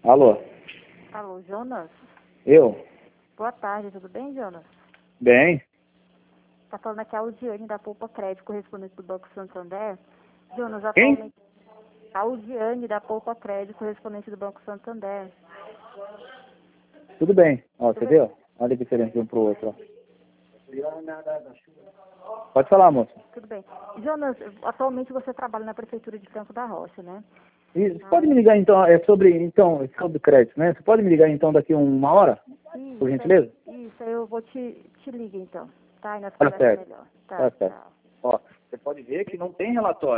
Alô? Alô, Jonas? Eu? Boa tarde, tudo bem, Jonas? Bem? Tá falando aqui a Audiane da Poupa Crédito, correspondente do Banco Santander. Jonas, Quem? atualmente... A Audiane da Poupa Crédito, correspondente do Banco Santander. Tudo bem. Ó, Tudo você bem? viu? Olha a diferença de um pro outro, ó. Pode falar, moça. Tudo bem. Jonas, atualmente você trabalha na Prefeitura de Franco da Rocha, né? E você pode me ligar então, é sobre crédito, né? Você pode me ligar então daqui uma hora, por gentileza? Isso, eu vou te ligar então. Tá? E nós Tá conversamos certo. melhor. Tá Tá, certo. tchau. Ó, você pode ver que não tem relatório.